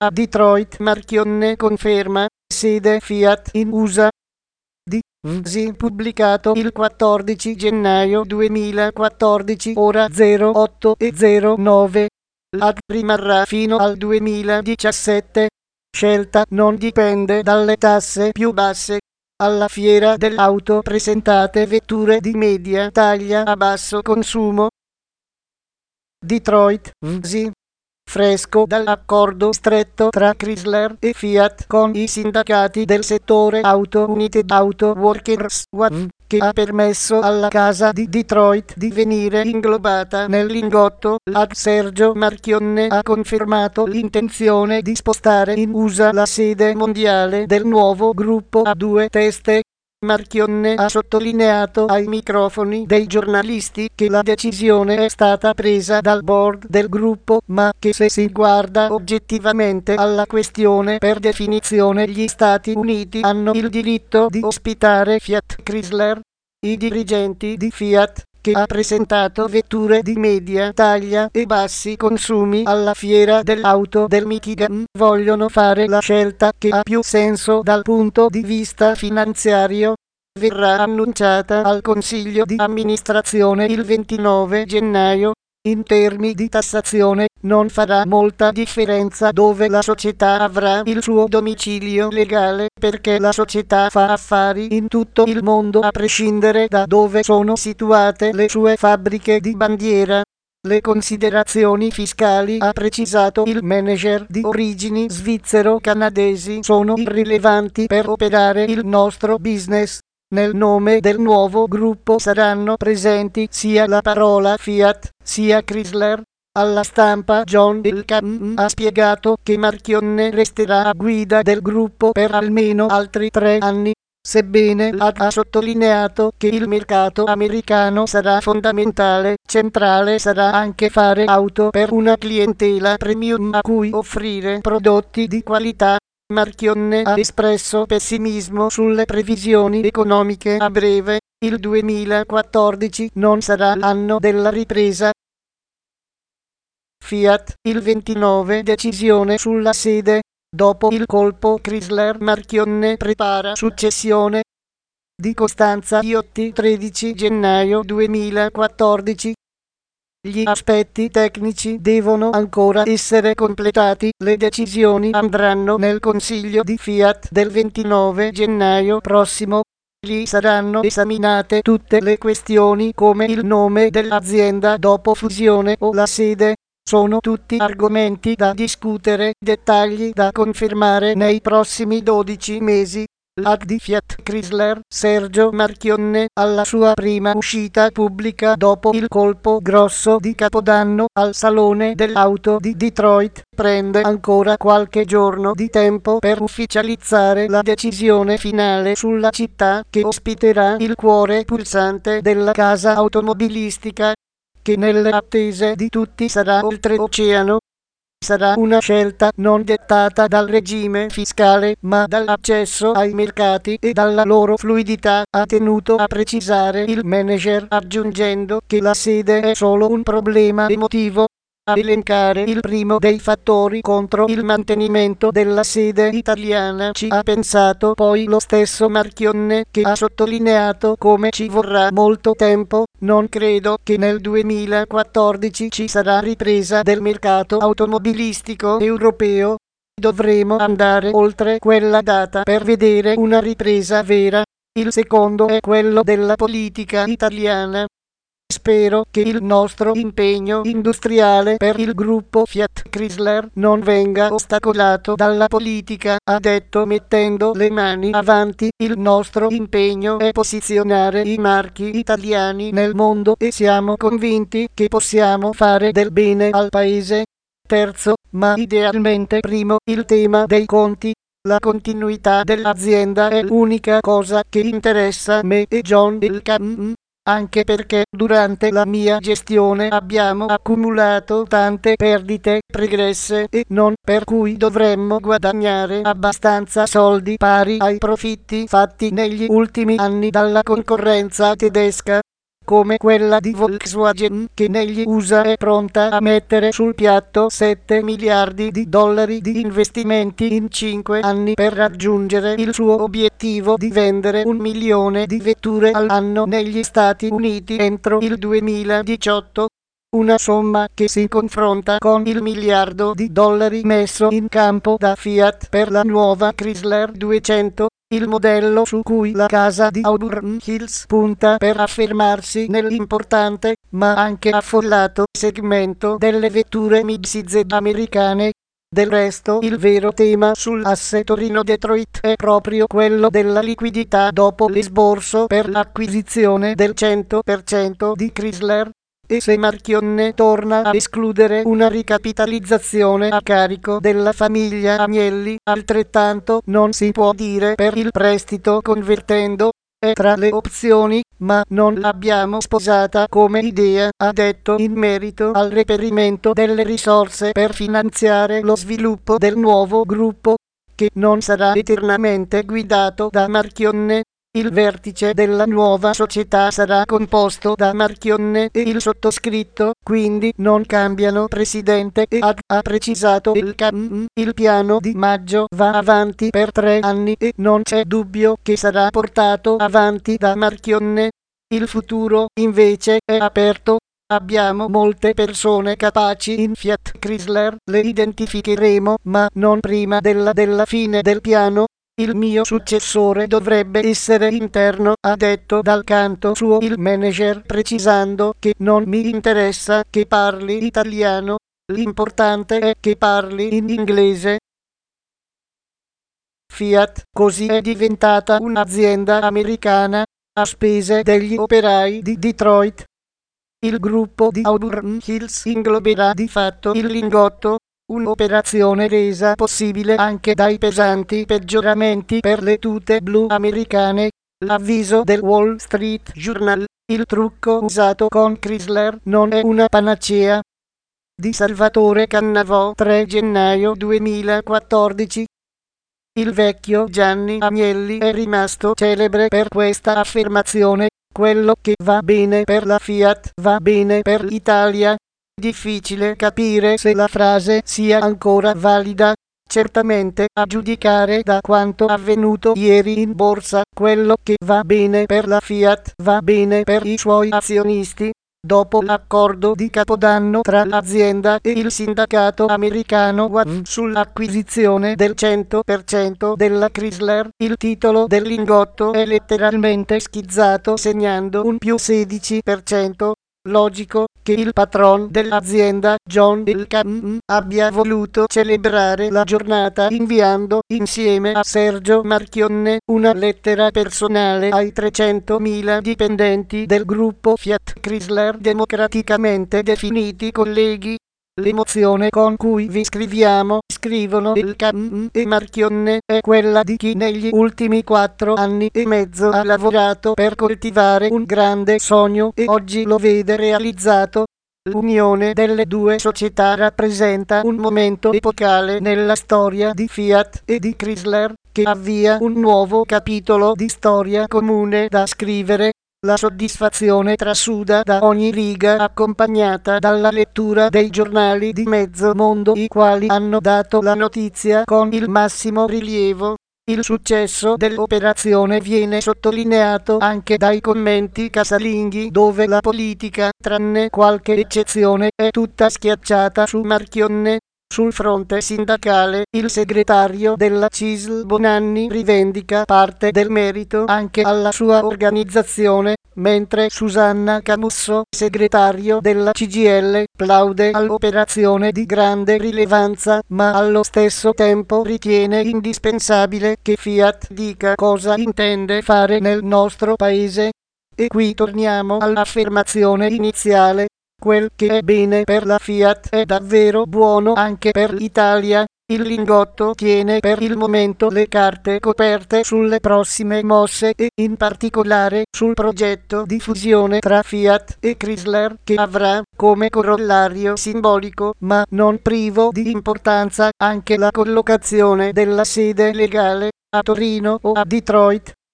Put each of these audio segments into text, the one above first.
a Detroit. Marchionne conferma sede Fiat in USA. DVSI pubblicato il 14 gennaio 2014 ora 08:09. L'AD rimarrà fino al 2017. Scelta non dipende dalle tasse più basse. Alla fiera dell'auto presentate vetture di media taglia a basso consumo. Detroit, VSI. Fresco dall'accordo stretto tra Chrysler e Fiat con i sindacati del settore auto United Auto Workers UAW, che ha permesso alla casa di Detroit di venire inglobata nel lingotto. L'AD Sergio Marchionne ha confermato l'intenzione di spostare in USA la sede mondiale del nuovo gruppo a due teste. Marchionne ha sottolineato ai microfoni dei giornalisti che la decisione è stata presa dal board del gruppo, ma che se si guarda oggettivamente alla questione, per definizione gli Stati Uniti hanno il diritto di ospitare Fiat Chrysler. I dirigenti di Fiat, che ha presentato vetture di media taglia e bassi consumi alla fiera dell'auto del Michigan, vogliono fare la scelta che ha più senso dal punto di vista finanziario. Verrà annunciata al Consiglio di amministrazione il 29 gennaio. In termini di tassazione, non farà molta differenza dove la società avrà il suo domicilio legale, perché la società fa affari in tutto il mondo a prescindere da dove sono situate le sue fabbriche di bandiera. Le considerazioni fiscali, ha precisato il manager di origini svizzero-canadesi, sono irrilevanti per operare il nostro business. Nel nome del nuovo gruppo saranno presenti sia la parola Fiat, sia Chrysler. Alla stampa John Elkann ha spiegato che Marchionne resterà a guida del gruppo per almeno altri 3 anni, sebbene l'AD ha sottolineato che il mercato americano sarà fondamentale. Centrale sarà anche fare auto per una clientela premium a cui offrire prodotti di qualità. Marchionne ha espresso pessimismo sulle previsioni economiche a breve. Il 2014 non sarà l'anno della ripresa. Fiat, il 29 decisione sulla sede. Dopo il colpo Chrysler, Marchionne prepara successione. Di Costanza Iotti, 13 gennaio 2014. Gli aspetti tecnici devono ancora essere completati. Le decisioni andranno nel Consiglio di Fiat del 29 gennaio prossimo. Lì saranno esaminate tutte le questioni come il nome dell'azienda dopo fusione o la sede. Sono tutti argomenti da discutere, dettagli da confermare nei prossimi 12 mesi. L'AD di Fiat Chrysler, Sergio Marchionne, alla sua prima uscita pubblica dopo il colpo grosso di Capodanno al Salone dell'Auto di Detroit, prende ancora qualche giorno di tempo per ufficializzare la decisione finale sulla città che ospiterà il cuore pulsante della casa automobilistica, che nelle attese di tutti sarà oltreoceano. Sarà una scelta non dettata dal regime fiscale, ma dall'accesso ai mercati e dalla loro fluidità, ha tenuto a precisare il manager, aggiungendo che la sede è solo un problema emotivo. A elencare il primo dei fattori contro il mantenimento della sede italiana ci ha pensato poi lo stesso Marchionne, che ha sottolineato come ci vorrà molto tempo. Non credo che nel 2014 ci sarà ripresa del mercato automobilistico europeo. Dovremo andare oltre quella data per vedere una ripresa vera. Il secondo è quello della politica italiana. Spero che il nostro impegno industriale per il gruppo Fiat Chrysler non venga ostacolato dalla politica, ha detto mettendo le mani avanti. Il nostro impegno è posizionare i marchi italiani nel mondo e siamo convinti che possiamo fare del bene al paese. Terzo, ma idealmente primo, il tema dei conti. La continuità dell'azienda è l'unica cosa che interessa me e John Elkann. Anche perché durante la mia gestione abbiamo accumulato tante perdite pregresse e non, per cui dovremmo guadagnare abbastanza soldi pari ai profitti fatti negli ultimi anni dalla concorrenza tedesca. come quella di Volkswagen, che negli USA è pronta a mettere sul piatto 7 miliardi di dollari di investimenti in 5 anni per raggiungere il suo obiettivo di vendere 1 milione di vetture all'anno negli Stati Uniti entro il 2018. Una somma che si confronta con il miliardo di dollari messo in campo da Fiat per la nuova Chrysler 200, il modello su cui la casa di Auburn Hills punta per affermarsi nell'importante, ma anche affollato, segmento delle vetture midsize americane. Del resto, il vero tema sull'asse Torino-Detroit è proprio quello della liquidità dopo l'esborso per l'acquisizione del 100% di Chrysler. E se Marchionne torna a escludere una ricapitalizzazione a carico della famiglia Agnelli, altrettanto non si può dire per il prestito convertendo. È tra le opzioni, ma non l'abbiamo sposata come idea, ha detto in merito al reperimento delle risorse per finanziare lo sviluppo del nuovo gruppo, che non sarà eternamente guidato da Marchionne. Il vertice della nuova società sarà composto da Marchionne e il sottoscritto, quindi non cambiano presidente e ha precisato il piano di maggio va avanti per 3 anni e non c'è dubbio che sarà portato avanti da Marchionne. Il futuro, invece, è aperto. Abbiamo molte persone capaci in Fiat Chrysler, le identificheremo, ma non prima della fine del piano. Il mio successore dovrebbe essere interno, ha detto dal canto suo il manager, precisando che non mi interessa che parli italiano, l'importante è che parli in inglese. Fiat così è diventata un'azienda americana, a spese degli operai di Detroit. Il gruppo di Auburn Hills ingloberà di fatto il lingotto, un'operazione resa possibile anche dai pesanti peggioramenti per le tute blu americane. L'avviso del Wall Street Journal: il trucco usato con Chrysler non è una panacea. Di Salvatore Cannavò, 3 gennaio 2014. Il vecchio Gianni Agnelli è rimasto celebre per questa affermazione: quello che va bene per la Fiat va bene per l'Italia. Difficile capire se la frase sia ancora valida. Certamente, a giudicare da quanto avvenuto ieri in borsa, quello che va bene per la Fiat va bene per i suoi azionisti. Dopo l'accordo di Capodanno tra l'azienda e il sindacato americano WAV sull'acquisizione del 100% della Chrysler, il titolo del lingotto è letteralmente schizzato segnando un più 16%. Logico che il patron dell'azienda, John Elkann, abbia voluto celebrare la giornata inviando, insieme a Sergio Marchionne, una lettera personale ai 300.000 dipendenti del gruppo Fiat Chrysler democraticamente definiti colleghi. L'emozione con cui vi scriviamo, scrivono Elkann e Marchionne, è quella di chi negli ultimi 4 anni e mezzo ha lavorato per coltivare un grande sogno e oggi lo vede realizzato. L'unione delle due società rappresenta un momento epocale nella storia di Fiat e di Chrysler, che avvia un nuovo capitolo di storia comune da scrivere. La soddisfazione trasuda da ogni riga, accompagnata dalla lettura dei giornali di mezzo mondo, i quali hanno dato la notizia con il massimo rilievo. Il successo dell'operazione viene sottolineato anche dai commenti casalinghi, dove la politica, tranne qualche eccezione, è tutta schiacciata su Marchionne. Sul fronte sindacale, il segretario della CISL Bonanni rivendica parte del merito anche alla sua organizzazione, mentre Susanna Camusso, segretario della CGIL, plaude all'operazione di grande rilevanza, ma allo stesso tempo ritiene indispensabile che Fiat dica cosa intende fare nel nostro paese. E qui torniamo all'affermazione iniziale. Quel che è bene per la Fiat è davvero buono anche per l'Italia. Il lingotto tiene per il momento le carte coperte sulle prossime mosse e in particolare sul progetto di fusione tra Fiat e Chrysler, che avrà come corollario simbolico, ma non privo di importanza, anche la collocazione della sede legale a Torino o a Detroit.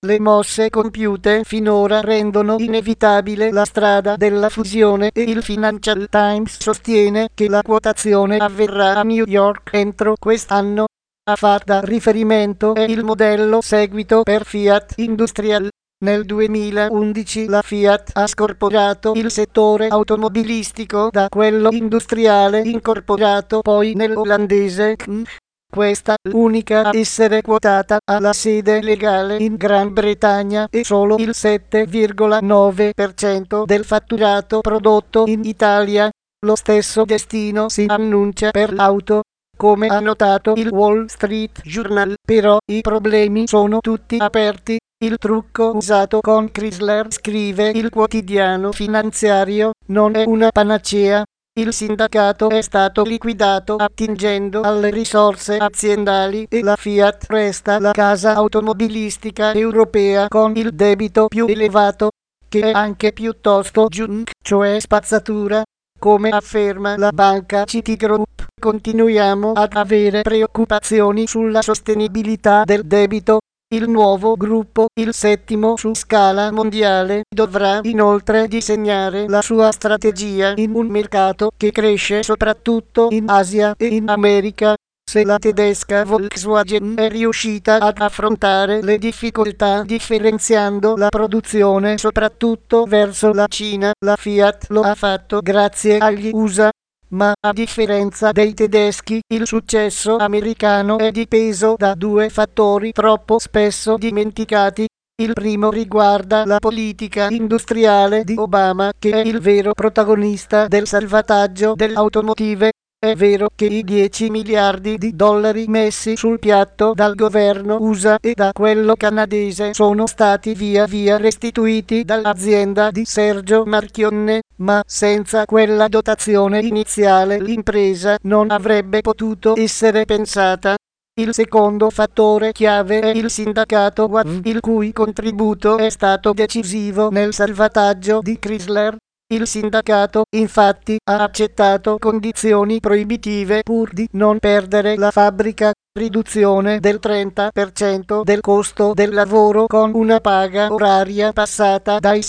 Le mosse compiute finora rendono inevitabile la strada della fusione e il Financial Times sostiene che la quotazione avverrà a New York entro quest'anno. A far da riferimento è il modello seguito per Fiat Industrial. Nel 2011 la Fiat ha scorporato il settore automobilistico da quello industriale incorporato poi nell'olandese KN. Questa l'unica a essere quotata alla sede legale in Gran Bretagna e solo il 7,9% del fatturato prodotto in Italia. Lo stesso destino si annuncia per l'auto. Come ha notato il Wall Street Journal, però i problemi sono tutti aperti. Il trucco usato con Chrysler, scrive il quotidiano finanziario, non è una panacea. Il sindacato è stato liquidato attingendo alle risorse aziendali e la Fiat resta la casa automobilistica europea con il debito più elevato, che è anche piuttosto junk, cioè spazzatura. Come afferma la banca Citigroup, continuiamo ad avere preoccupazioni sulla sostenibilità del debito. Il nuovo gruppo, il settimo su scala mondiale, dovrà inoltre disegnare la sua strategia in un mercato che cresce soprattutto in Asia e in America. Se la tedesca Volkswagen è riuscita ad affrontare le difficoltà differenziando la produzione soprattutto verso la Cina, la Fiat lo ha fatto grazie agli USA. Ma a differenza dei tedeschi, il successo americano è dipeso da due fattori troppo spesso dimenticati. Il primo riguarda la politica industriale di Obama, che è il vero protagonista del salvataggio dell'automotive. È vero che i 10 miliardi di dollari messi sul piatto dal governo USA e da quello canadese sono stati via via restituiti dall'azienda di Sergio Marchionne, ma senza quella dotazione iniziale l'impresa non avrebbe potuto essere pensata. Il secondo fattore chiave è il sindacato WAV, il cui contributo è stato decisivo nel salvataggio di Chrysler. Il sindacato, infatti, ha accettato condizioni proibitive pur di non perdere la fabbrica, riduzione del 30% del costo del lavoro con una paga oraria passata dai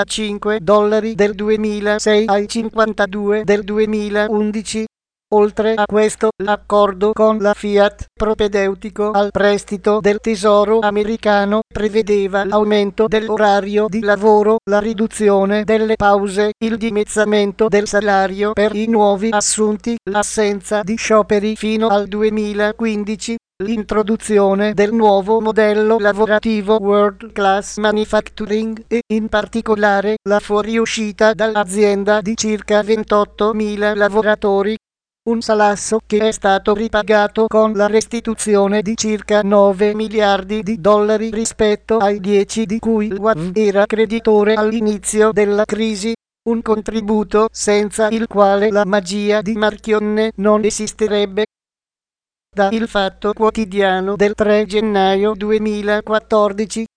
$75 del 2006 ai 52 del 2011. Oltre a questo, l'accordo con la Fiat, propedeutico al prestito del Tesoro americano, prevedeva l'aumento dell'orario di lavoro, la riduzione delle pause, il dimezzamento del salario per i nuovi assunti, l'assenza di scioperi fino al 2015, l'introduzione del nuovo modello lavorativo World Class Manufacturing e, in particolare, la fuoriuscita dall'azienda di circa 28.000 lavoratori. Un salasso che è stato ripagato con la restituzione di circa 9 miliardi di dollari rispetto ai 10 di cui WAV era creditore all'inizio della crisi. Un contributo senza il quale la magia di Marchionne non esisterebbe. Da Il Fatto Quotidiano del 3 gennaio 2014.